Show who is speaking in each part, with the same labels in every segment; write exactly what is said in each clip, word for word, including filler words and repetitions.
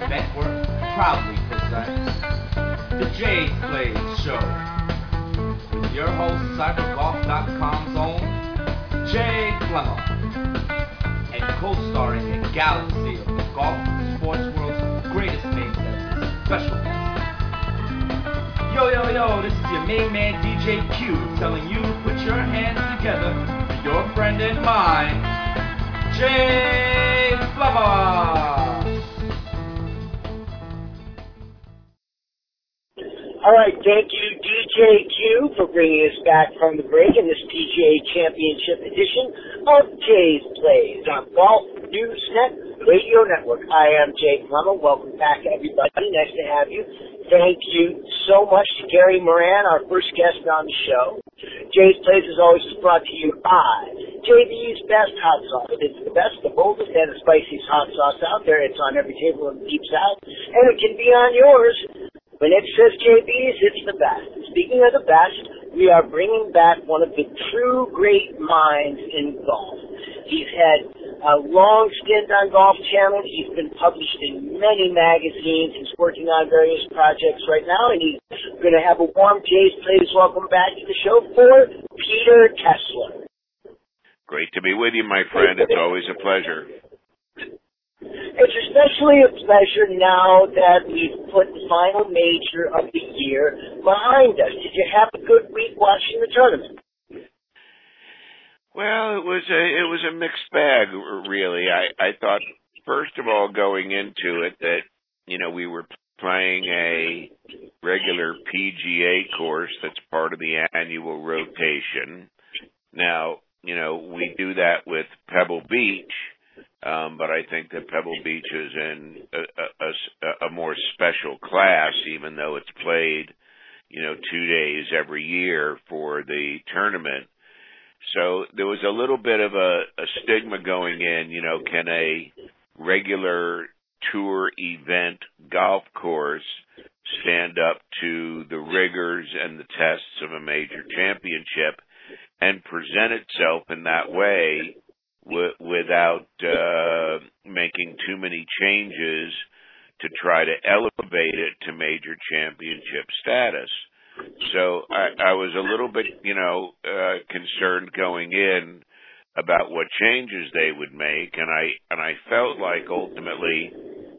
Speaker 1: Network proudly presents the Jay Plays Show with your host, Cyber Golf dot com's own Jay Flemmer, and co-starring a galaxy of the golf sports world's greatest names as special guest. Yo, yo, yo, this is your main man D J Q telling you to put your hands together for your friend and mine, Jay Flemmer.
Speaker 2: All right, thank you, D J Q, for bringing us back from the break in this P G A Championship edition of Jay's Plays on Golf News Net Radio Network. I am Jay Flemmer. Welcome back, everybody. Nice to have you. Thank you so much to Gary Moran, our first guest on the show. Jay's Plays is always brought to you by J B's Best Hot Sauce. It's the best, the boldest, and the spiciest hot sauce out there. It's on every table in the Deep South, and it can be on yours. When it says J B's, it's the best. Speaking of the best, we are bringing back one of the true great minds in golf. He's had a long stint on Golf Channel. He's been published in many magazines. He's working on various projects right now, and he's going to have a warm Jay's Plays welcome back to the show for Peter Kessler.
Speaker 3: Great to be with you, my friend. It's always a pleasure.
Speaker 2: It's especially a pleasure now that we've put the final major of the year behind us. Did you have a good week watching the tournament?
Speaker 3: Well, it was a it was a mixed bag, really. I, I thought, first of all, going into it, that, you know, we were playing a regular P G A course that's part of the annual rotation. Now, you know, we do that with Pebble Beach. Um, but I think that Pebble Beach is in a, a, a more special class, even though it's played, you know, two days every year for the tournament. So there was a little bit of a, a stigma going in, you know, can a regular tour event golf course stand up to the rigors and the tests of a major championship and present itself in that way without uh, making too many changes to try to elevate it to major championship status. So I, I was a little bit, you know, uh, concerned going in about what changes they would make, and I and I felt like ultimately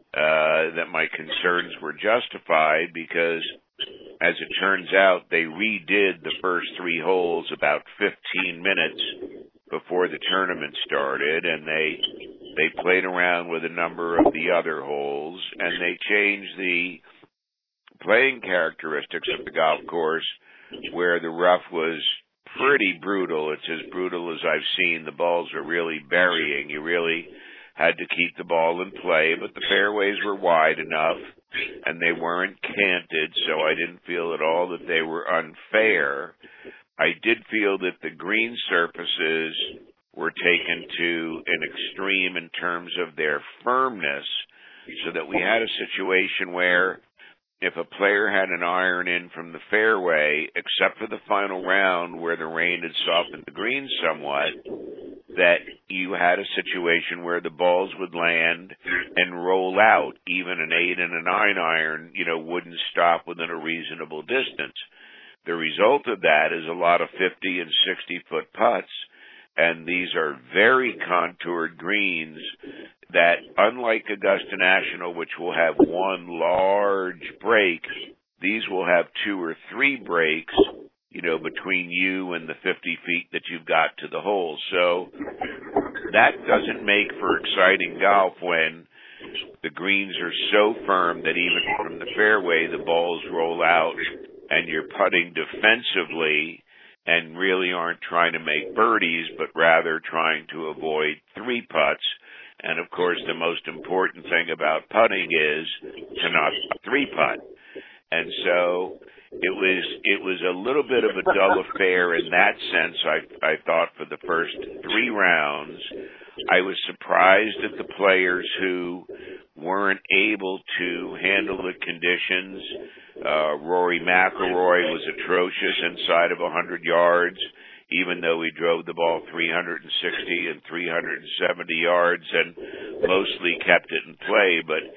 Speaker 3: uh, that my concerns were justified because, as it turns out, they redid the first three holes about fifteen minutes before the tournament started, and they they played around with a number of the other holes, and they changed the playing characteristics of the golf course, where the rough was pretty brutal. It's as brutal as I've seen. The balls are really burying. You really had to keep the ball in play, but the fairways were wide enough, and they weren't canted, so I didn't feel at all that they were unfair. I did feel that the green surfaces were taken to an extreme in terms of their firmness, so that we had a situation where if a player had an iron in from the fairway, except for the final round where the rain had softened the green somewhat, that you had a situation where the balls would land and roll out. Even an eight and a nine iron, you know, wouldn't stop within a reasonable distance. The result of that is a lot of fifty and sixty foot putts, and these are very contoured greens that, unlike Augusta National, which will have one large break, these will have two or three breaks, you know, between you and the fifty feet that you've got to the hole. So that doesn't make for exciting golf when the greens are so firm that even from the fairway the balls roll out, and you're putting defensively and really aren't trying to make birdies, but rather trying to avoid three putts. And, of course, the most important thing about putting is to not three putt. And so it was it was a little bit of a dull affair in that sense, I, I thought, for the first three rounds. I was surprised at the players who weren't able to handle the conditions. Uh, Rory McIlroy was atrocious inside of one hundred yards, even though he drove the ball three hundred sixty and three hundred seventy yards and mostly kept it in play. But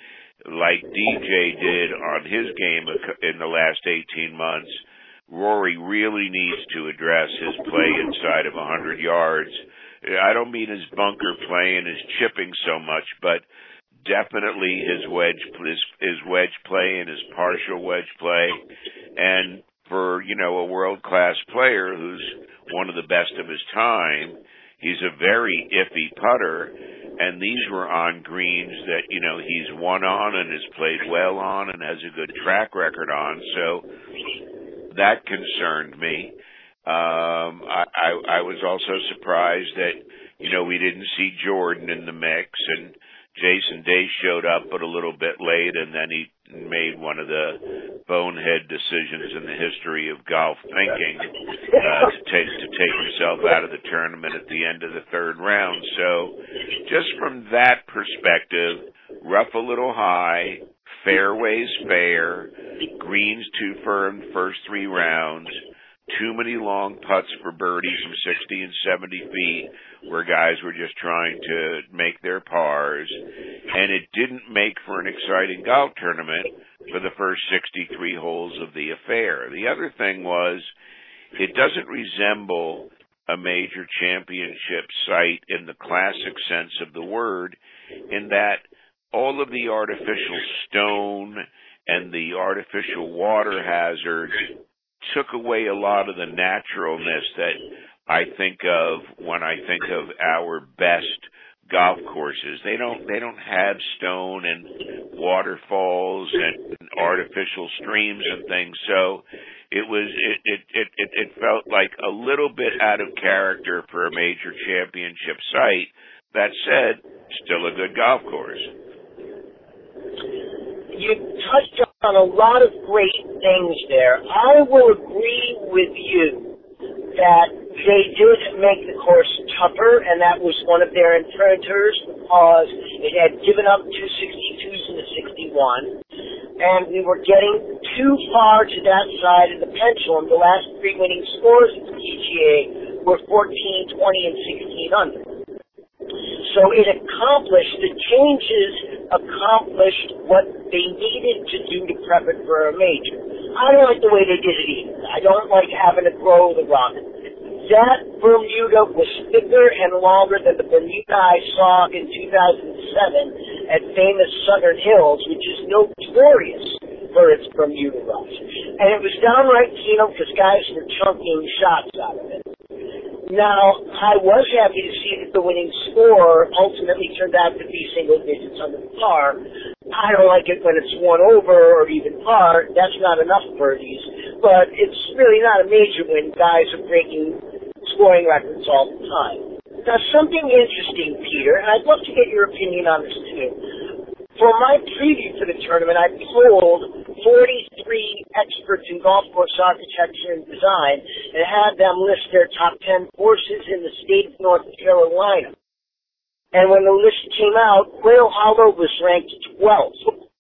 Speaker 3: like D J did on his game in the last eighteen months, Rory really needs to address his play inside of one hundred yards. I don't mean his bunker play and his chipping so much, but definitely his wedge, his, his wedge play and his partial wedge play. And for, you know, a world-class player who's one of the best of his time, he's a very iffy putter. And these were on greens that, you know, he's won on and has played well on and has a good track record on. So that concerned me. Um, I, I, I was also surprised that, you know, we didn't see Jordan in the mix, and Jason Day showed up but a little bit late, and then he made one of the bonehead decisions in the history of golf thinking uh, to take to take himself out of the tournament at the end of the third round. So just from that perspective, rough a little high, fairways fair, greens too firm first three rounds, too many long putts for birdies from sixty and seventy feet where guys were just trying to make their pars, and it didn't make for an exciting golf tournament for the first sixty-three holes of the affair. The other thing was, it doesn't resemble a major championship site in the classic sense of the word, in that all of the artificial stone and the artificial water hazards took away a lot of the naturalness that I think of when I think of our best golf courses. They don't they don't have stone and waterfalls and artificial streams and things. So it was it it it it, it felt like a little bit out of character for a major championship site. That said, still a good golf course.
Speaker 2: You touched on a lot of great things there. I will agree with you that they did make the course tougher, and that was one of their imperators, because it had given up two sixty-twos and a sixty-one, and we were getting too far to that side of the pendulum. The last three winning scores at the P G A were fourteen, twenty, and sixteen under. So it accomplished, the changes accomplished what they needed to do to prep it for a major. I don't like the way they did it either. I don't like having to grow the rock. That Bermuda was thicker and longer than the Bermuda I saw in two thousand seven at famous Southern Hills, which is notorious for its Bermuda rough. And it was downright keynote because guys were chunking shots out of it. Now, I was happy to see that the winning score ultimately turned out to be single digits under par. I don't like it when it's one over or even par. That's not enough birdies. But it's really not a major win. Guys are breaking scoring records all the time. Now, something interesting, Peter, and I'd love to get your opinion on this too. For my preview for the tournament, I polled forty-three experts in golf course architecture and design and had them list their top ten courses in the state of North Carolina. And when the list came out, Quail Hollow was ranked twelfth.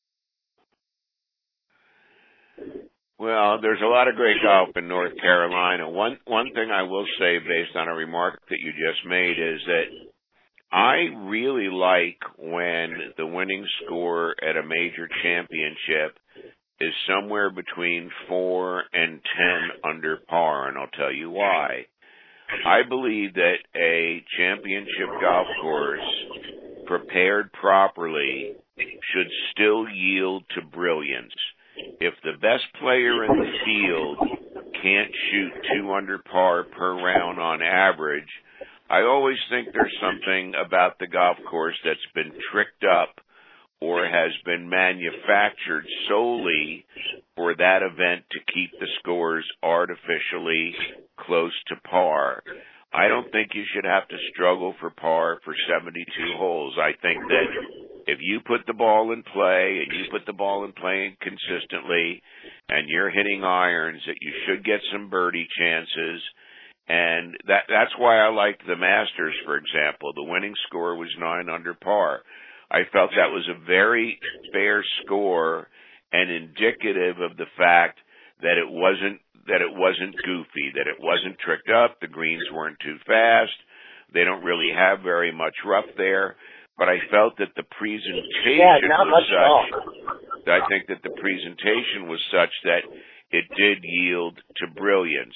Speaker 3: Well, there's a lot of great golf in North Carolina. One one thing I will say, based on a remark that you just made, is that I really like when the winning score at a major championship is somewhere between four and ten under par, and I'll tell you why. I believe that a championship golf course, prepared properly, should still yield to brilliance. If the best player in the field can't shoot two under par per round on average, I always think there's something about the golf course that's been tricked up or has been manufactured solely for that event to keep the scores artificially close to par. I don't think you should have to struggle for par for seventy-two holes. I think that if you put the ball in play and you put the ball in play consistently and you're hitting irons, that you should get some birdie chances. And that that's why I like the Masters, for example. The winning score was nine under par. I felt that was a very fair score and indicative of the fact that it wasn't that it wasn't goofy, that it wasn't tricked up. The greens weren't too fast. They don't really have very much rough there. but I felt that the presentation
Speaker 2: yeah, not
Speaker 3: was
Speaker 2: much
Speaker 3: such. I think that the presentation was such that it did yield to brilliance.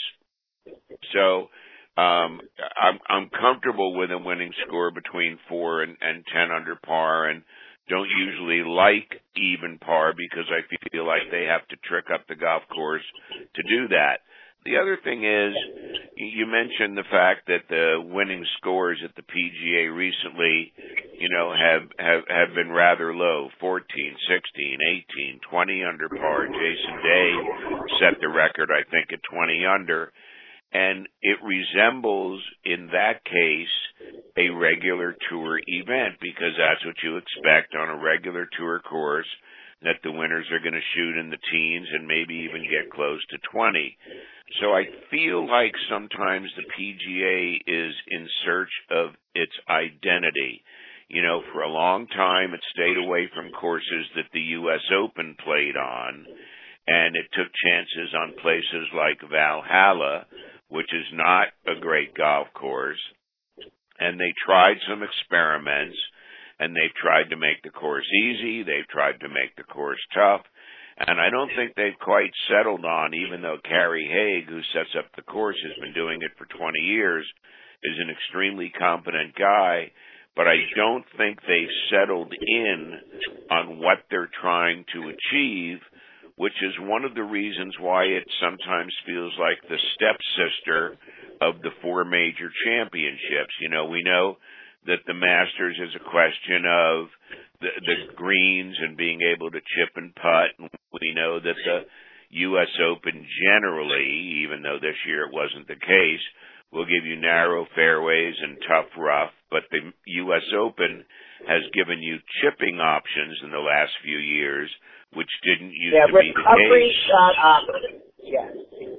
Speaker 3: So um, I'm, I'm comfortable with a winning score between four and, and ten under par, and don't usually like even par because I feel like they have to trick up the golf course to do that. The other thing is, you mentioned the fact that the winning scores at the P G A recently, you know, have, have, have been rather low, fourteen, sixteen, eighteen, twenty under par. Jason Day set the record, I think, at twenty under. And it resembles, in that case, a regular tour event because that's what you expect on a regular tour course, that the winners are going to shoot in the teens and maybe even get close to twenty. So I feel like sometimes the P G A is in search of its identity. You know, for a long time it stayed away from courses that the U S Open played on, and it took chances on places like Valhalla, which is not a great golf course, and they tried some experiments, and they've tried to make the course easy, they've tried to make the course tough, and I don't think they've quite settled on, even though Gary Haig, who sets up the course, has been doing it for twenty years, is an extremely competent guy, but I don't think they've settled in on what they're trying to achieve, which is one of the reasons why it sometimes feels like the stepsister of the four major championships. You know, we know that the Masters is a question of the, the greens and being able to chip and putt. And we know that the U S Open generally, even though this year it wasn't the case, will give you narrow fairways and tough rough. But the U S Open has given you chipping options in the last few years, which didn't used
Speaker 2: yeah,
Speaker 3: to be the case.
Speaker 2: Recovery shot option. Yes.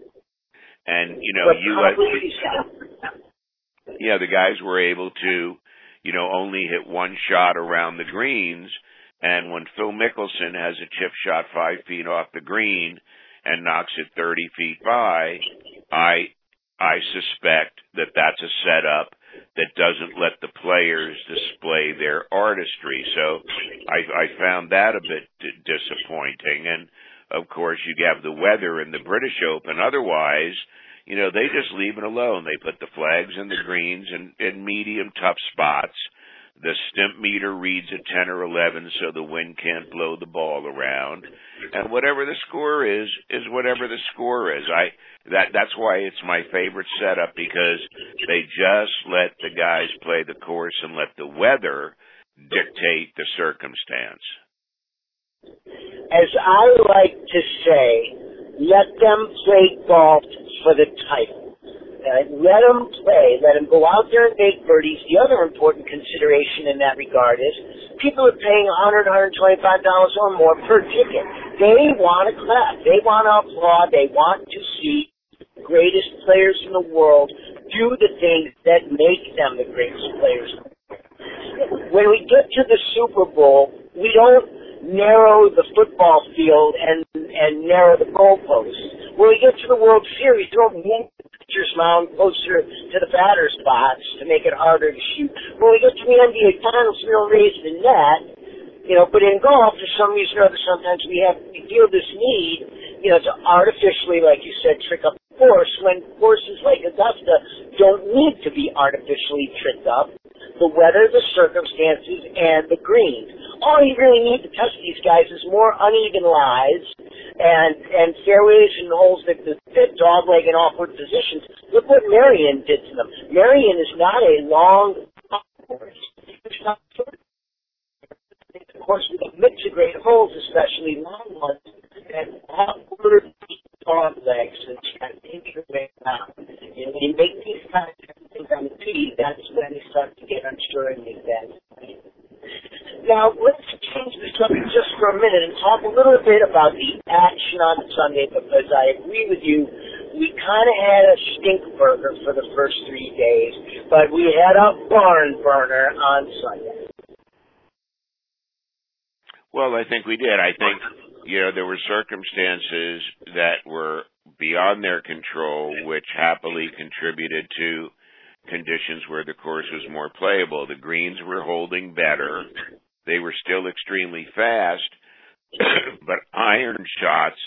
Speaker 3: And, you know,
Speaker 2: recovery
Speaker 3: U S
Speaker 2: shot.
Speaker 3: Yeah, the guys were able to, you know, only hit one shot around the greens. And when Phil Mickelson has a chip shot five feet off the green and knocks it thirty feet by, I, I suspect that that's a setup that doesn't let the players display their artistry. So I, I found that a bit d- disappointing. And, of course, you have the weather in the British Open. Otherwise, you know, they just leave it alone. They put the flags in the greens and in medium tough spots. The stimp meter reads at ten or eleven so the wind can't blow the ball around. And whatever the score is, is whatever the score is. I that That's why it's my favorite setup, because they just let the guys play the course and let the weather dictate the circumstance.
Speaker 2: As I like to say, let them play golf for the title. Uh, let them play. Let them go out there and make birdies. The other important consideration in that regard is people are paying one hundred dollars, one hundred twenty-five dollars or more per ticket. They want to clap. They want to applaud. They want to see the greatest players in the world do the things that make them the greatest players. When we get to the Super Bowl, we don't narrow the football field and and narrow the goalposts. When we get to the World Series, we don't move the pitcher's mound closer to the batter spots to make it harder to shoot. When we get to the N B A Finals, we don't raise the net. You know, but in golf, for some reason or other, sometimes we have we feel this need, you know, to artificially, like you said, trick up the course, when courses like Augusta don't need to be artificially tricked up. The weather, the circumstances, and the greens. All you really need to test these guys is more uneven lies and and fairways and holes that fit dogleg and awkward positions. Look what Marion did to them. Marion is not a long course. It's not short. Of course, with a mix of great holes, especially long ones, and awkward dog legs and try to inch your way around. You know, when you make these kinds of things on the tee, that's when they start to get unsure and make bad decisions. Now, let's change the subject just for a minute and talk a little bit about the action on Sunday, because I agree with you. We kind of had a stink burger for the first three days, but we had a barn burner on Sunday.
Speaker 3: Well, I think we did. I think, you know, there were circumstances that were beyond their control, which happily contributed to conditions where the course was more playable. The greens were holding better. They were still extremely fast, but iron shots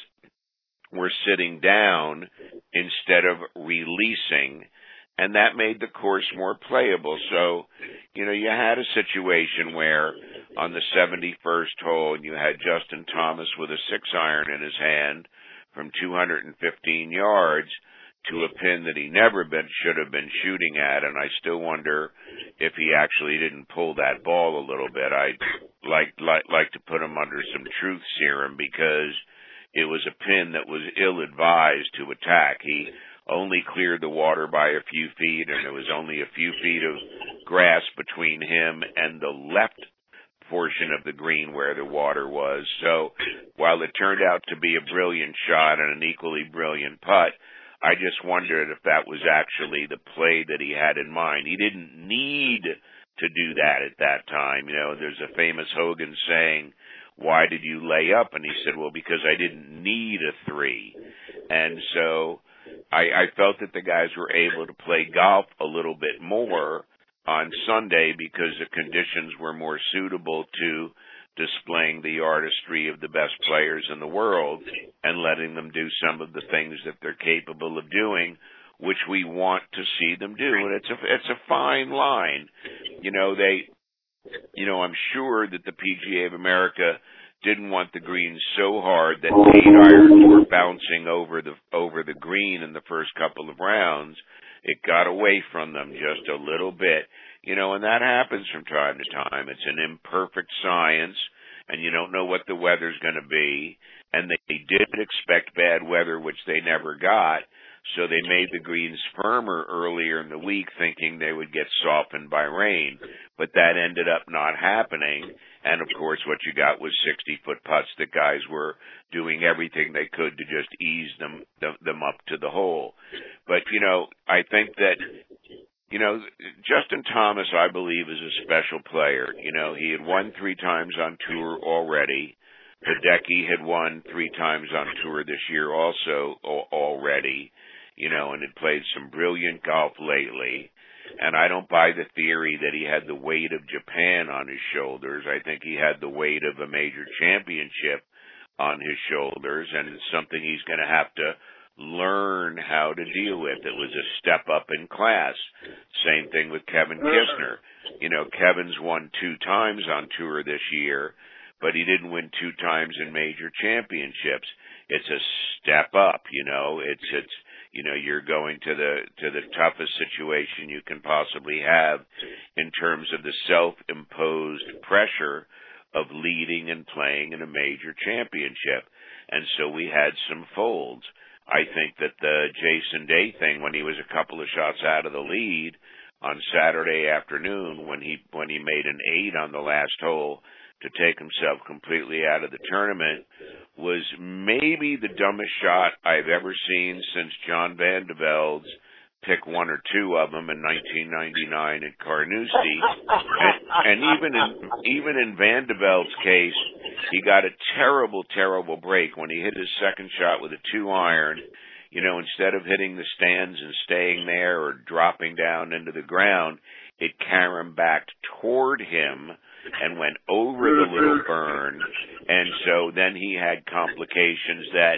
Speaker 3: were sitting down instead of releasing, and that made the course more playable. So, you know, you had a situation where on the seventy-first hole, you had Justin Thomas with a six iron in his hand from two hundred fifteen yards to a pin that he never been should have been shooting at, and I still wonder if he actually didn't pull that ball a little bit. I'd like like like to put him under some truth serum, because it was a pin that was ill-advised to attack. He only cleared the water by a few feet, and there was only a few feet of grass between him and the left portion of the green where the water was. So while it turned out to be a brilliant shot and an equally brilliant putt, I just wondered if that was actually the play that he had in mind. He didn't need to do that at that time. You know, there's a famous Hogan saying, "Why did you lay up?" And he said, "Well, because I didn't need a three." And so I, I felt that the guys were able to play golf a little bit more on Sunday because the conditions were more suitable to displaying the artistry of the best players in the world and letting them do some of the things that they're capable of doing, which we want to see them do. And it's a, it's a fine line. You know, they, you know, I'm sure that the P G A of America didn't want the greens so hard that eight irons were bouncing over the, over the green in the first couple of rounds. It got away from them just a little bit. You know, and that happens from time to time. It's an imperfect science, and you don't know what the weather's going to be. And they did expect bad weather, which they never got, so they made the greens firmer earlier in the week, thinking they would get softened by rain. But that ended up not happening. And, of course, what you got was sixty-foot putts. The guys were doing everything they could to just ease them, them, them up to the hole. But, you know, I think that, you know, Justin Thomas, I believe, is a special player. You know, he had won three times on tour already. Hideki had won three times on tour this year also already, you know, and had played some brilliant golf lately. And I don't buy the theory that he had the weight of Japan on his shoulders. I think he had the weight of a major championship on his shoulders, and it's something he's going to have to learn how to deal with. It was a step up in class. Same thing with Kevin Kisner. You know, Kevin's won two times on tour this year, but he didn't win two times in major championships. It's a step up, you know. It's it's you know, you're going to the to the toughest situation you can possibly have in terms of the self-imposed pressure of leading and playing in a major championship. And so we had some folds. I think that the Jason Day thing, when he was a couple of shots out of the lead on Saturday afternoon, when he when he made an eight on the last hole to take himself completely out of the tournament, was maybe the dumbest shot I've ever seen since John Van de Velde's pick one or two of them in nineteen ninety-nine at Carnoustie. and, and even in even in Van de Velde's case, he got a terrible, terrible break when he hit his second shot with a two iron. You know, instead of hitting the stands and staying there or dropping down into the ground, it carom-backed toward him and went over the little burn. And so then he had complications that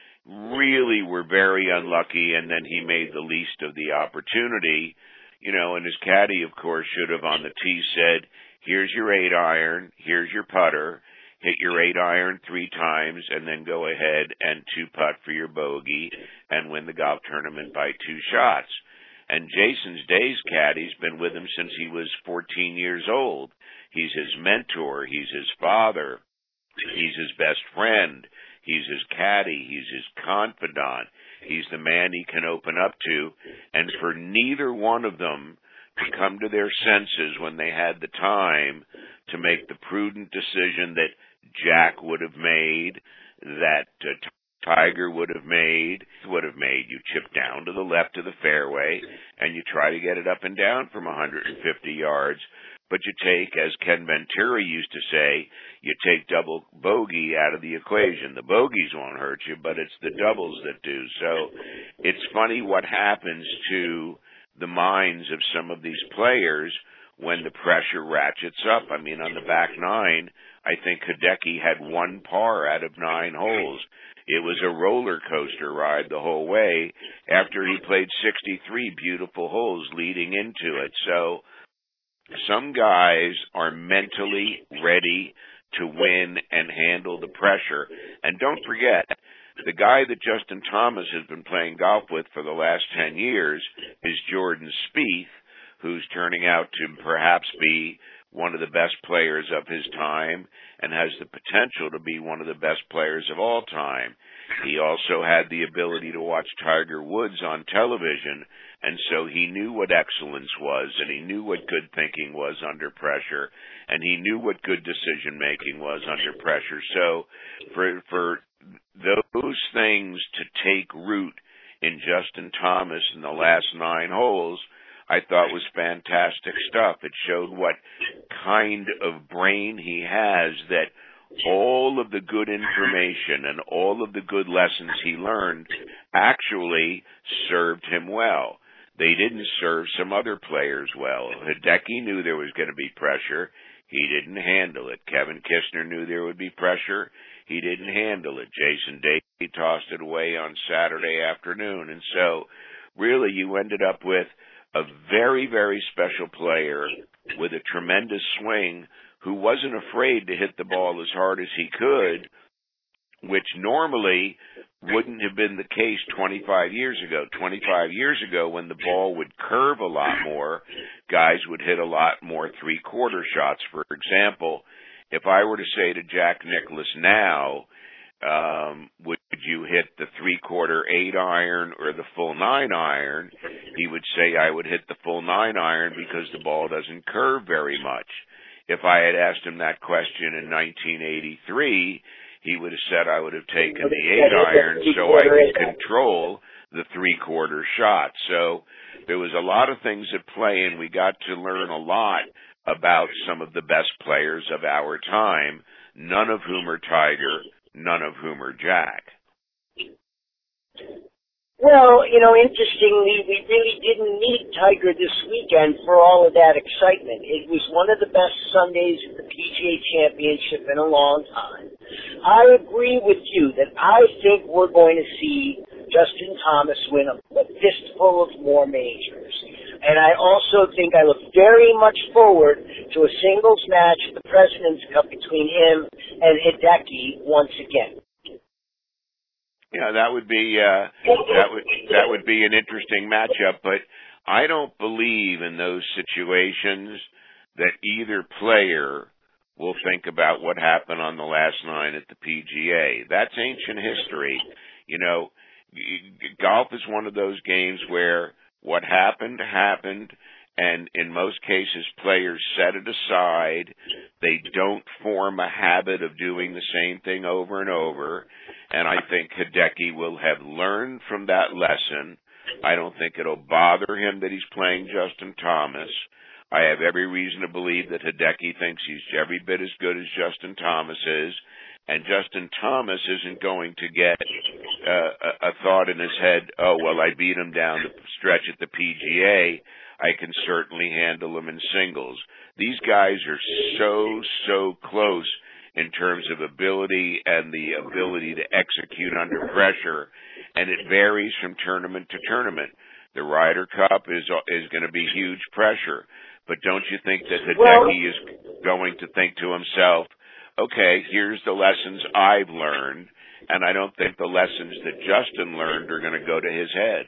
Speaker 3: really were very unlucky, and then he made the least of the opportunity. You know, and his caddy, of course, should have on the tee said, here's your eight iron, here's your putter, hit your eight iron three times, and then go ahead and two putt for your bogey and win the golf tournament by two shots. And Jason's Day's caddy's been with him since he was fourteen years old. He's his mentor. He's his father. He's his best friend. He's his caddy. He's his confidant. He's the man he can open up to. And for neither one of them to come to their senses when they had the time to make the prudent decision that Jack would have made, that uh, Tiger would have made, would have made. You chip down to the left of the fairway, and you try to get it up and down from one hundred fifty yards. But you take, as Ken Venturi used to say, you take double bogey out of the equation. The bogeys won't hurt you, but it's the doubles that do. So it's funny what happens to the minds of some of these players when the pressure ratchets up. I mean, on the back nine, I think Hideki had one par out of nine holes. It was a roller coaster ride the whole way after he played sixty-three beautiful holes leading into it. So some guys are mentally ready to win and handle the pressure. And don't forget, the guy that Justin Thomas has been playing golf with for the last ten years is Jordan Spieth, who's turning out to perhaps be one of the best players of his time and has the potential to be one of the best players of all time. He also had the ability to watch Tiger Woods on television, and so he knew what excellence was, and he knew what good thinking was under pressure, and he knew what good decision-making was under pressure. So for for those things to take root in Justin Thomas in the last nine holes, I thought was fantastic stuff. It showed what kind of brain he has, that all of the good information and all of the good lessons he learned actually served him well. They didn't serve some other players well. Hideki knew there was going to be pressure. He didn't handle it. Kevin Kisner knew there would be pressure. He didn't handle it. Jason Day tossed it away on Saturday afternoon. And so really you ended up with a very, very special player with a tremendous swing who wasn't afraid to hit the ball as hard as he could, which normally wouldn't have been the case twenty-five years ago. twenty-five years ago, when the ball would curve a lot more, guys would hit a lot more three-quarter shots. For example, if I were to say to Jack Nicklaus now, um, would you hit the three-quarter eight iron or the full nine iron, he would say I would hit the full nine iron because the ball doesn't curve very much. If I had asked him that question in nineteen eighty-three, he would have said I would have taken the eight iron so I could control the three-quarter shot. So there was a lot of things at play, and we got to learn a lot about some of the best players of our time, none of whom are Tiger, none of whom are Jack.
Speaker 2: Well, you know, interestingly, we really didn't need Tiger this weekend for all of that excitement. It was one of the best Sundays at the P G A Championship in a long time. I agree with you that I think we're going to see Justin Thomas win a, a fistful of more majors. And I also think I look very much forward to a singles match at the President's Cup between him and Hideki once again.
Speaker 3: Yeah, that would be uh, that would that would be an interesting matchup, but I don't believe in those situations that either player will think about what happened on the last nine at the P G A. That's ancient history. You know, golf is one of those games where what happened happened, and in most cases players set it aside. They don't form a habit of doing the same thing over and over. And I think Hideki will have learned from that lesson. I don't think it'll bother him that he's playing Justin Thomas. I have every reason to believe that Hideki thinks he's every bit as good as Justin Thomas is. And Justin Thomas isn't going to get uh, a, a thought in his head, oh, well, I beat him down the stretch at the P G A. I can certainly handle him in singles. These guys are so, so close in terms of ability and the ability to execute under pressure, and it varies from tournament to tournament. The Ryder Cup is is going to be huge pressure, but don't you think that Hideki well, is going to think to himself, okay, here's the lessons I've learned, and I don't think the lessons that Justin learned are going to go to his head.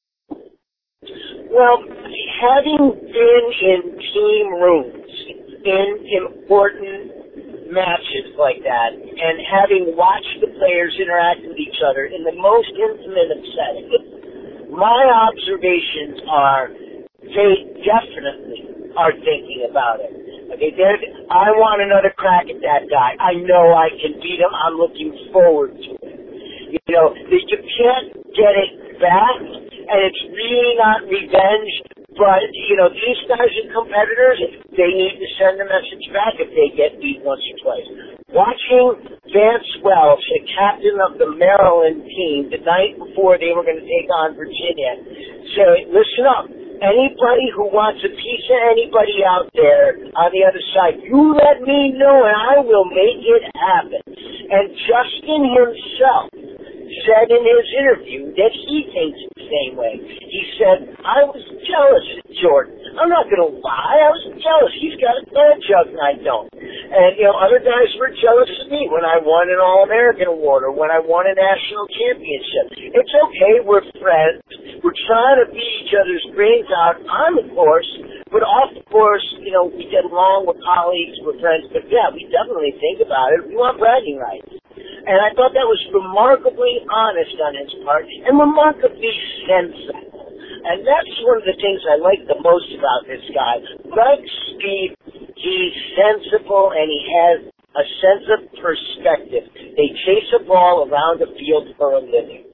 Speaker 2: Well, having been in team rooms in important matches like that, and having watched the players interact with each other in the most intimate of settings, my observations are they definitely are thinking about it. Okay, They're, I want another crack at that guy. I know I can beat him. I'm looking forward to it. You know, you can't get it back, and it's really not revenge. But, you know, these guys are competitors. They need to send a message back if they get beat once or twice. Watching Vance Welch, the captain of the Maryland team, the night before they were going to take on Virginia, say, listen up. anybody who wants a piece of anybody out there on the other side, you let me know and I will make it happen. And Justin himself said in his interview that he thinks the same way. He said, I was jealous of Jordan. I'm not going to lie. I was jealous. He's got a blood jug and I don't. And, you know, other guys were jealous of me when I won an All-American award or when I won a national championship. It's okay. We're friends. We're trying to beat each other's brains out on the course, but off the course, you know, we get along with colleagues, we're friends. But, yeah, we definitely think about it. We want bragging rights. And I thought that was remarkably honest on his part and remarkably sensible. And that's one of the things I like the most about this guy. Like Steve, he's sensible and he has a sense of perspective. They chase a ball around the field for a living.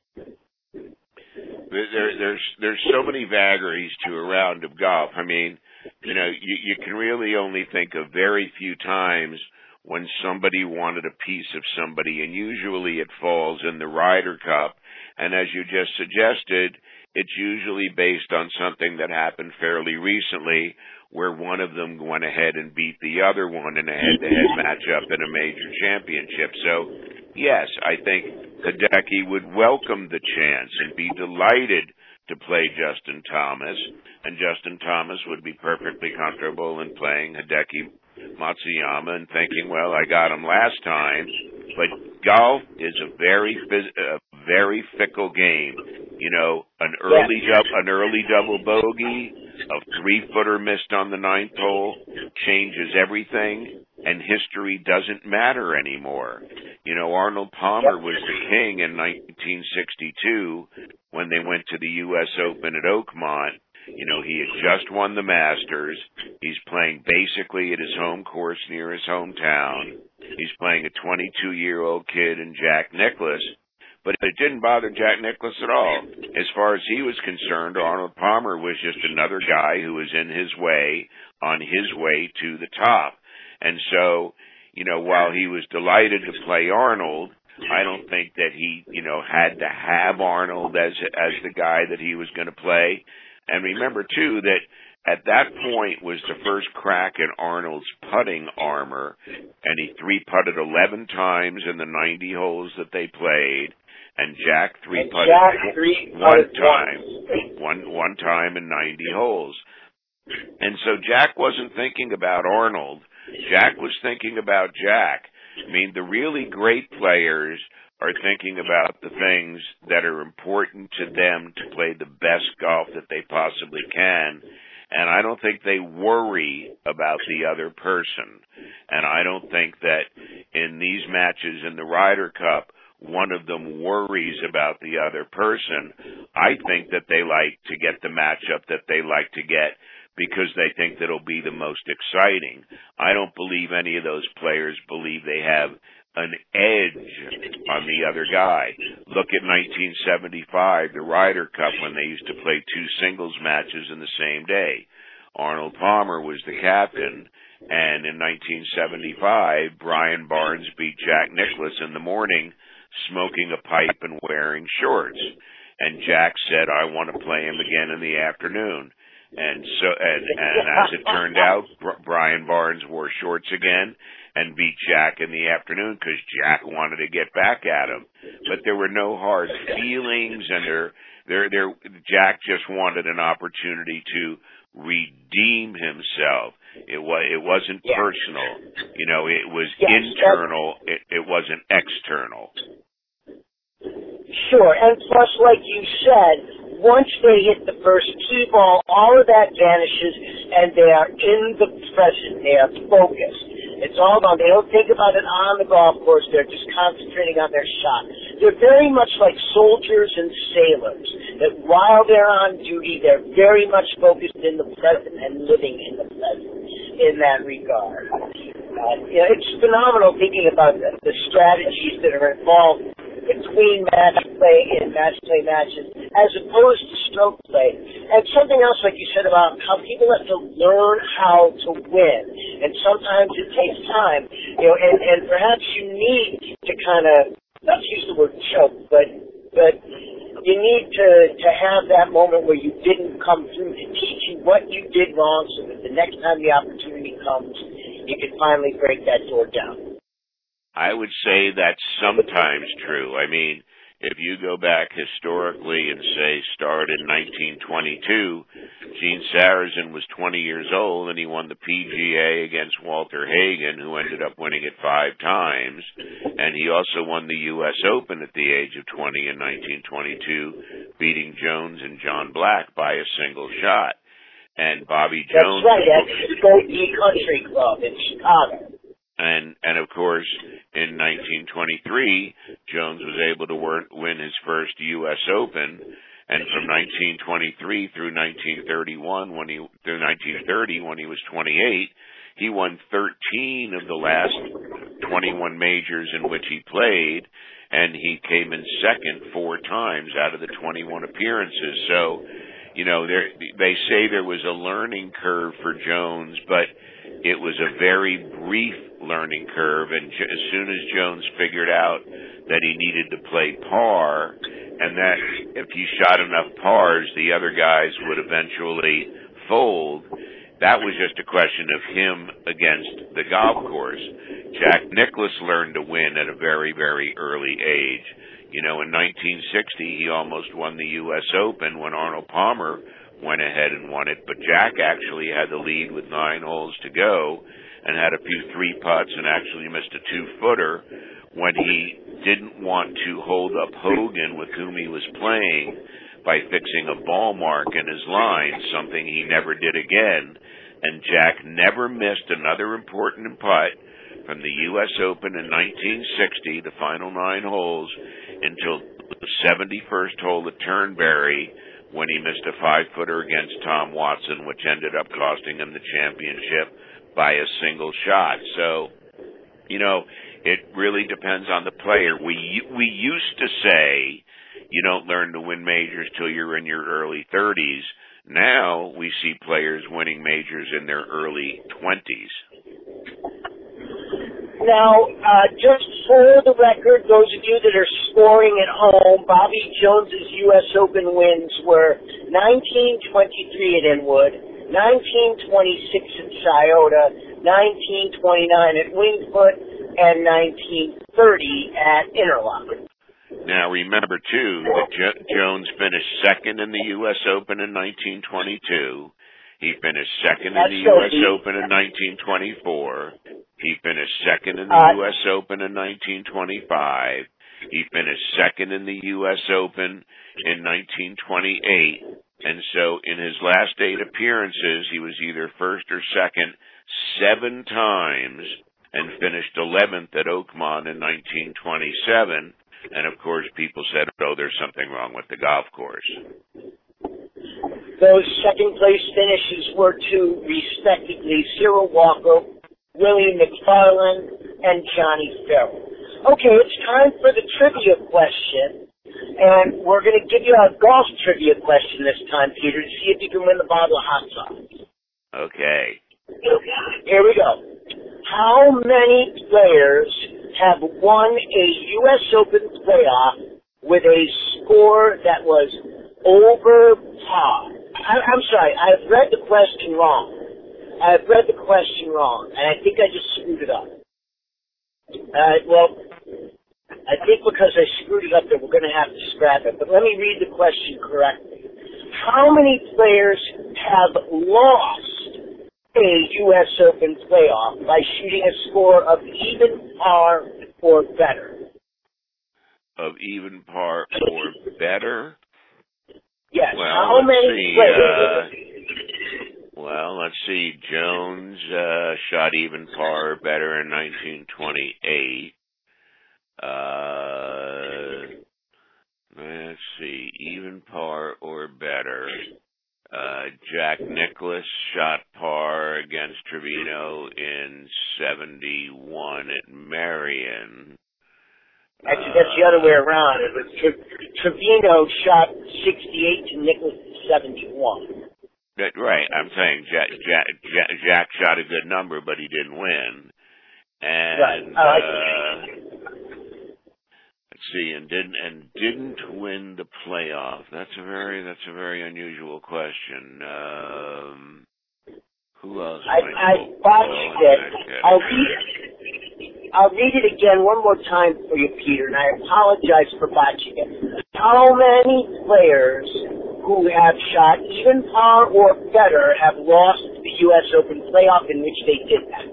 Speaker 3: There, there's there's so many vagaries to a round of golf. I mean, you know, you, you can really only think of very few times when somebody wanted a piece of somebody, and usually it falls in the Ryder Cup. And as you just suggested, it's usually based on something that happened fairly recently where one of them went ahead and beat the other one in a head-to-head matchup in a major championship. So, yes, I think Hideki would welcome the chance and be delighted to play Justin Thomas, and Justin Thomas would be perfectly comfortable in playing Hideki Matsuyama and thinking, well, I got him last time. But golf is a very a very fickle game. You know, an early du- an early double bogey, a three-footer missed on the ninth hole changes everything, and history doesn't matter anymore. You know, Arnold Palmer was the king in nineteen sixty-two when they went to the U S Open at Oakmont. You know, he had just won the Masters. He's playing basically at his home course near his hometown. He's playing a twenty-two-year-old kid in Jack Nicklaus. But it didn't bother Jack Nicklaus at all. As far as he was concerned, Arnold Palmer was just another guy who was in his way, on his way to the top. And so, you know, while he was delighted to play Arnold, I don't think that he, you know, had to have Arnold as as the guy that he was going to play. And remember, too, that at that point was the first crack in Arnold's putting armor, and he three-putted eleven times in the ninety holes that they played, and Jack three-putted one time, one, one time in ninety holes. And so Jack wasn't thinking about Arnold. Jack was thinking about Jack. I mean, the really great players are thinking about the things that are important to them to play the best golf that they possibly can. And I don't think they worry about the other person. And I don't think that in these matches in the Ryder Cup, one of them worries about the other person. I think that they like to get the matchup that they like to get because they think that it'll be the most exciting. I don't believe any of those players believe they have an edge on the other guy. Look at nineteen seventy-five, the Ryder Cup, when they used to play two singles matches in the same day. Arnold Palmer was the captain, and in nineteen seventy-five, Brian Barnes beat Jack Nicklaus in the morning, smoking a pipe and wearing shorts. And Jack said, I want to play him again in the afternoon. And so, and, and as it turned out, Brian Barnes wore shorts again and beat Jack in the afternoon because Jack wanted to get back at him. But there were no hard feelings, and there, there, there. Jack just wanted an opportunity to redeem himself. It was, it wasn't yeah. personal, you know. It was yes, internal. It, it wasn't external.
Speaker 2: Sure, and plus, like you said, once they hit the first tee ball, all of that vanishes, and they are in the present. They are focused. It's all gone. They don't think about it on the golf course. They're just concentrating on their shot. They're very much like soldiers and sailors, that while they're on duty, they're very much focused in the present and living in the present in that regard. Uh, you know, it's phenomenal thinking about the, the strategies that are involved between match play and match play matches as opposed to stroke play. And something else, like you said, about how people have to learn how to win. And sometimes it takes time. You know, and, and perhaps you need to kind of, not use the word choke, but but you need to, to have that moment where you didn't come through to teach you what you did wrong so that the next time the opportunity comes, you can finally break that door down?
Speaker 3: I would say that's sometimes true. I mean, if you go back historically and say start in nineteen twenty-two, Gene Sarazen was twenty years old and he won the P G A against Walter Hagen, who ended up winning it five times. And he also won the U S Open at the age of twenty in nineteen twenty-two, beating Jones and John Black by a single shot. And Bobby Jones...
Speaker 2: That's right, at the Skokie Country Club in Chicago.
Speaker 3: And, and of course, in nineteen twenty-three, Jones was able to work, win his first U S Open, and from nineteen twenty-three through nineteen thirty-one, when he through nineteen thirty, when he was twenty-eight, he won thirteen of the last twenty-one majors in which he played, and he came in second four times out of the twenty-one appearances. So, you know, there, they say there was a learning curve for Jones, but it was a very brief learning curve, and as soon as Jones figured out that he needed to play par, and that if he shot enough pars, the other guys would eventually fold, that was just a question of him against the golf course. Jack Nicklaus learned to win at a very, very early age. You know, in nineteen sixty, he almost won the U S Open when Arnold Palmer went ahead and won it, but Jack actually had the lead with nine holes to go and had a few three putts and actually missed a two-footer when he didn't want to hold up Hogan, with whom he was playing, by fixing a ball mark in his line, something he never did again. And Jack never missed another important putt from the U S Open in nineteen sixty, the final nine holes, until the seventy-first hole at Turnberry, when he missed a five-footer against Tom Watson, which ended up costing him the championship by a single shot. So, you know, it really depends on the player. We we used to say you don't learn to win majors till you're in your early thirties. Now we see players winning majors in their early twenties.
Speaker 2: Now, uh, just for the record, those of you that are scoring at home, Bobby Jones's U S Open wins were nineteen twenty-three at Inwood, nineteen twenty-six at Scioto, nineteen twenty-nine at Wingfoot, and nineteen thirty at Interlochen.
Speaker 3: Now, remember, too, that jo- Jones finished second in the U S Open in nineteen twenty-two. He finished second in the U S Open in nineteen twenty-four. He finished second in the
Speaker 2: uh,
Speaker 3: U S Open in nineteen twenty-five. He finished second in the U S Open in nineteen twenty-eight. And so in his last eight appearances, he was either first or second seven times and finished eleventh at Oakmont in nineteen twenty-seven. And, of course, people said, oh, there's something wrong with the golf course.
Speaker 2: Those second-place finishes were to, respectively, Cyril Walker, Willie McFarland, and Johnny Farrell. Okay, it's time for the trivia question, and we're going to give you a golf trivia question this time, Peter, to see if you can win the bottle of hot sauce.
Speaker 3: Okay.
Speaker 2: Here we go. How many players have won a U S Open playoff with a score that was over par? I, I'm sorry, I've read the question wrong. I've read the question wrong, and I think I just screwed it up. Uh, well, I think because I screwed it up that we're going to have to scrap it, but let me read the question correctly. How many players have lost a U S Open playoff by shooting a score of even par or better?
Speaker 3: Of even par or better?
Speaker 2: Yes.
Speaker 3: Well,
Speaker 2: How many
Speaker 3: see,
Speaker 2: players?
Speaker 3: Uh, well, let's see. Jones uh, shot even par or better in nineteen twenty-eight. Uh, let's see. Even par or better. Uh, Jack Nicklaus shot par against Trevino in seventy-one at Marion.
Speaker 2: Actually, that's the other way around. It was Tre- Trevino shot sixty-eight to Nicklaus seventy-one.
Speaker 3: That, right. I'm saying Jack, Jack, Jack, Jack shot a good number, but he didn't win. And
Speaker 2: right. Oh,
Speaker 3: uh, see, and didn't and didn't win the playoff. That's a very that's a very unusual question. Um, who else?
Speaker 2: I, I botched it. I'll read, I'll read it again one more time for you, Peter, and I apologize for botching it. How many players who have shot even par or better have lost the U S Open playoff in which they did that?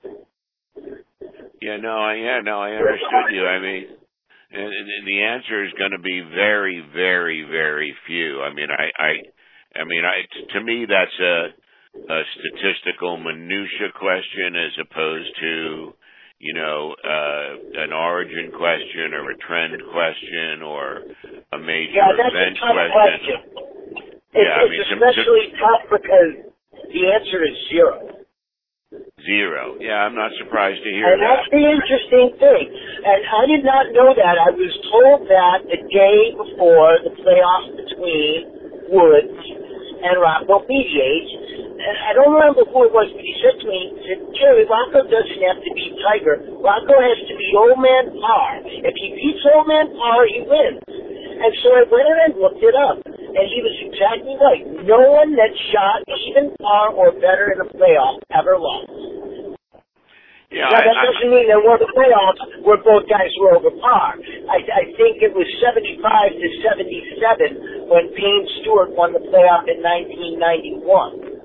Speaker 3: Yeah, no, I yeah, no, I understood you. I mean, and, and the answer is going to be very, very, very few. I mean, I, I, I mean, I, to me, that's a, a statistical minutia question as opposed to, you know, uh, an origin question or a trend question or a major
Speaker 2: yeah, that's
Speaker 3: event
Speaker 2: a tough
Speaker 3: question.
Speaker 2: question. It's,
Speaker 3: yeah, I
Speaker 2: it's
Speaker 3: mean,
Speaker 2: especially to, tough because the answer is zero.
Speaker 3: Zero. Yeah, I'm not surprised to hear
Speaker 2: and
Speaker 3: that.
Speaker 2: And that's the interesting thing. And I did not know that. I was told that the day before the playoff between Woods and Rocco B J. And I don't remember who it was, but he said to me, he said, Jerry, Rocco doesn't have to beat Tiger. Rocco has to beat Old Man Par. If he beats Old Man Par, he wins. And so I went in and looked it up. And he was exactly right. No one that shot even par or better in a playoff ever lost.
Speaker 3: Yeah,
Speaker 2: now,
Speaker 3: I,
Speaker 2: that doesn't I, mean there were the playoffs where both guys were over par. I, I think it was seventy-five to seventy-seven when Payne Stewart won the playoff in nineteen ninety-one.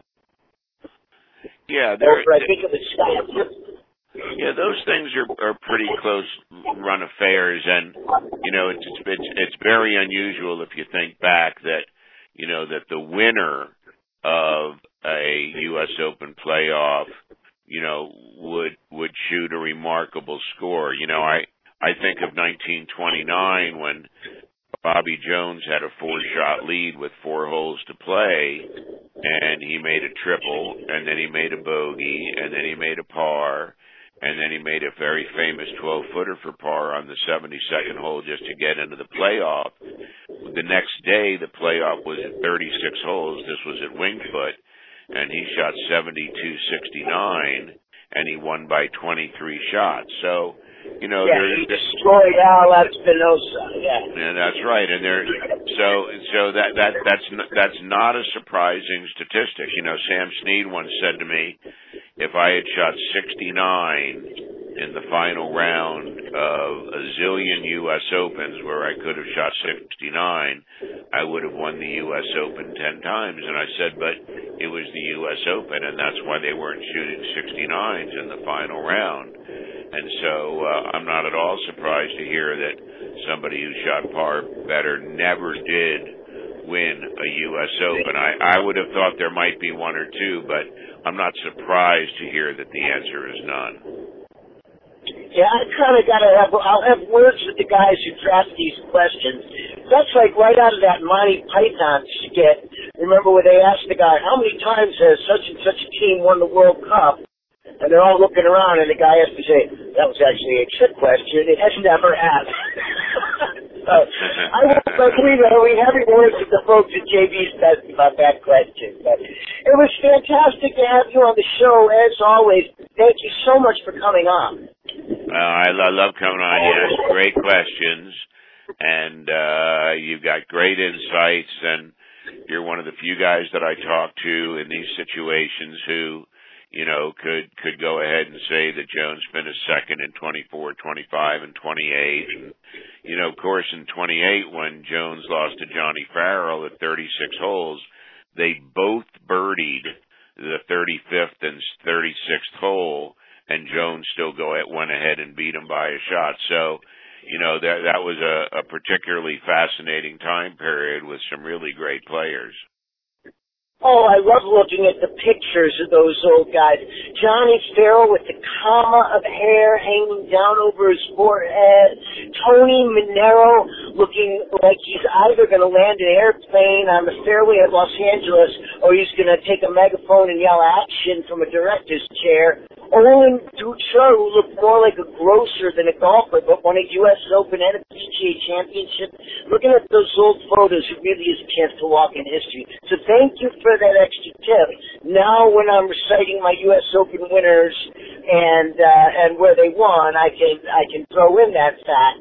Speaker 3: Yeah, there.
Speaker 2: Over, I think it was Scott.
Speaker 3: Yeah, those things are are pretty close run affairs, and you know it's it's it's very unusual if you think back that you know that the winner of a U S Open playoff, you know, would would shoot a remarkable score. You know, I I think of nineteen twenty-nine when Bobby Jones had a four-shot lead with four holes to play, and he made a triple, and then he made a bogey, and then he made a par. And then he made a very famous twelve-footer for par on the seventy-second hole just to get into the playoff. The next day, the playoff was at thirty-six holes. This was at Winged Foot, and he shot seventy-two sixty-nine, and he won by twenty-three shots. So, you know,
Speaker 2: yeah,
Speaker 3: there,
Speaker 2: he destroyed Al Espinosa. Yeah,
Speaker 3: yeah, that's right. And there, so so that that that's n- that's not a surprising statistic. You know, Sam Snead once said to me, if I had shot sixty-nine in the final round of a zillion U S Opens where I could have shot sixty-nine, I would have won the U S Open ten times. And I said, but it was the U S Open, and that's why they weren't shooting sixty-nines in the final round. And so uh, I'm not at all surprised to hear that somebody who shot par better never did win a U S Open. I, I would have thought there might be one or two, but I'm not surprised to hear that the answer is none.
Speaker 2: Yeah, I kind of got to have, I'll have words with the guys who draft these questions. That's like right out of that Monty Python skit. Remember where they asked the guy, how many times has such and such a team won the World Cup? And they're all looking around, and the guy has to say, that was actually a trick question. It has never happened. So, I won't believe it. We having words with the folks at J B's Best about that question. But it was fantastic to have you on the show, as always. Thank you so much for coming on.
Speaker 3: Uh, I, I love coming on. You ask great questions, and uh, you've got great insights, and you're one of the few guys that I talk to in these situations who, you know, could could go ahead and say that Jones finished second in twenty-four, twenty-five, and twenty-eight. And, you know, of course, in twenty-eight, when Jones lost to Johnny Farrell at thirty-six holes, they both birdied the thirty-fifth and thirty-sixth hole, and Jones still go at, went ahead and beat him by a shot. So, you know, that that was a, a particularly fascinating time period with some really great players.
Speaker 2: Oh, I love looking at the pictures of those old guys. Johnny Farrell with the comma of hair hanging down over his forehead. Tony Manero looking like he's either going to land an airplane on the fairway of Los Angeles or he's going to take a megaphone and yell action from a director's chair. Olin Dutra, who looked more like a grocer than a golfer, but won a U S Open and a P G A Championship. Looking at those old photos, it really is a chance to walk in history. So thank you for that extra tip. Now when I'm reciting my U S Open winners and uh, and where they won, I can I can throw in that fact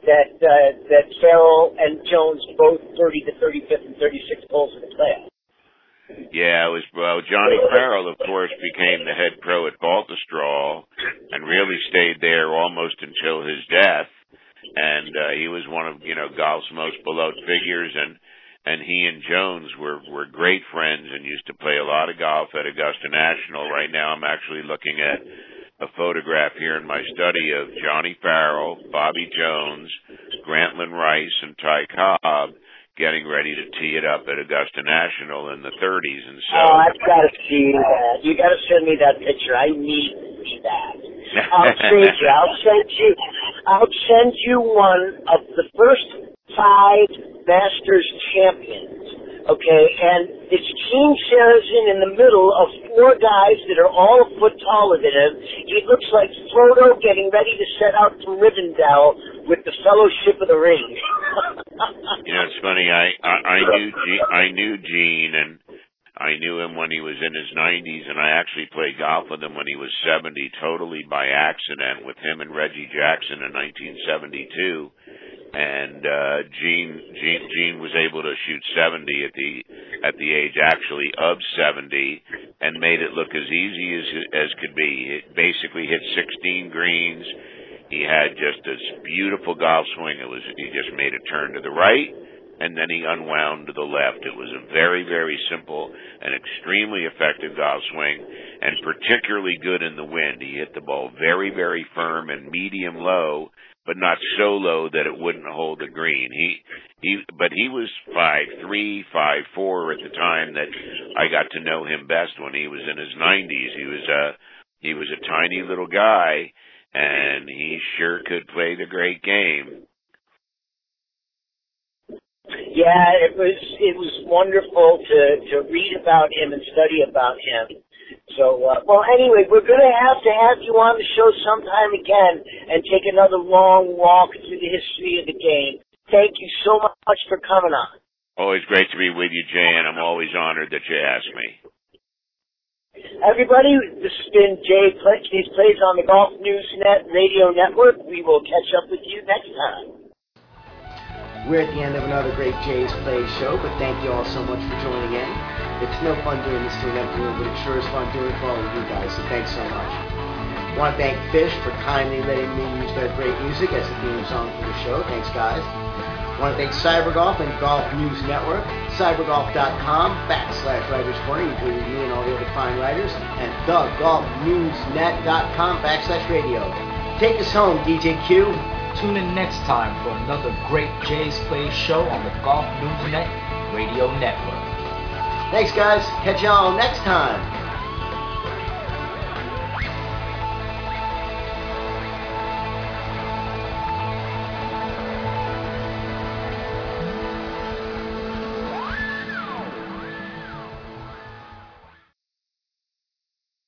Speaker 2: that uh, that Farrell and Jones both thirty to thirty-fifth and thirty-sixth holes in the playoff.
Speaker 3: Yeah, it was, well, Johnny Farrell, of course, became the head pro at Baltusrol and really stayed there almost until his death. And uh, he was one of, you know, golf's most beloved figures, and and he and Jones were, were great friends and used to play a lot of golf at Augusta National. Right now I'm actually looking at a photograph here in my study of Johnny Farrell, Bobby Jones, Grantland Rice, and Ty Cobb getting ready to tee it up at Augusta National in the thirties. And so,
Speaker 2: oh, I've got to see that. You got to send me that picture. I need to see that. I'll send you. I'll send you. I'll send you one of the first five Masters champions. Okay, and it's Gene Sarazen in the middle of four guys that are all a foot taller than him. He looks like Frodo getting ready to set out for Rivendell with the Fellowship of the Ring.
Speaker 3: You know, it's funny. I I, I knew Gene, I knew Gene, and I knew him when he was in his nineties, and I actually played golf with him when he was seventy, totally by accident, with him and Reggie Jackson in nineteen seventy-two. And uh, Gene, Gene Gene was able to shoot seventy at the at the age actually of seventy, and made it look as easy as as could be. It basically hit sixteen greens. He had just this beautiful golf swing. It was he just made a turn to the right, and then he unwound to the left. It was a very, very simple and extremely effective golf swing, and particularly good in the wind. He hit the ball very, very firm and medium low, but not so low that it wouldn't hold the green. He, he, but he was five three, five four at the time that I got to know him best when he was in his nineties. He was a, he was a tiny little guy, and he sure could play the great game.
Speaker 2: Yeah, it was it was wonderful to to read about him and study about him. So, uh, well, anyway, we're going to have to have you on the show sometime again and take another long walk through the history of the game. Thank you so much for coming on.
Speaker 3: Always great to be with you, Jay, and I'm always honored that you asked me.
Speaker 2: Everybody, this has been Jay Play, Jay's Plays on the Golf News Net Radio Network. We will catch up with you next time.
Speaker 4: We're at the end of another great Jay's Plays show, but thank you all so much for joining in. It's no fun doing this to an empty room, but it sure is fun doing it for all of you guys, so thanks so much. I want to thank Fish for kindly letting me use their great music as the theme song for the show. Thanks, guys. I want to thank CyberGolf and Golf News Network, cybergolf.com backslash Writers Corner, including me and all the other fine writers, and thegolfnewsnet.com backslash radio. Take us home, D J Q.
Speaker 1: Tune in next time for another great Jay's Plays show on the Golf News Net Radio Network.
Speaker 4: Thanks, guys. Catch y'all next time.